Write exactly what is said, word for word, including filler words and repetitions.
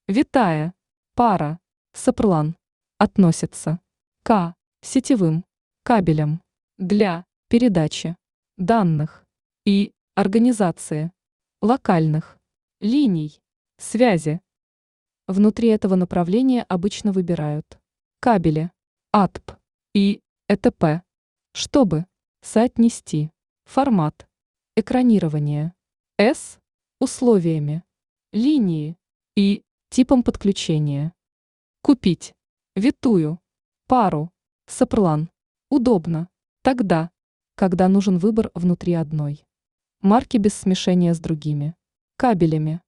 Витая, пара, соплан относится к сетевым кабелям для передачи данных и организации локальных линий связи. Внутри этого направления обычно выбирают кабели А Т П и Э Т П, чтобы соотнести формат экранирования с условиями линии и типом подключения. Купить витую пару соплан удобно тогда, когда нужен выбор внутри одной марки без смешения с другими кабелями.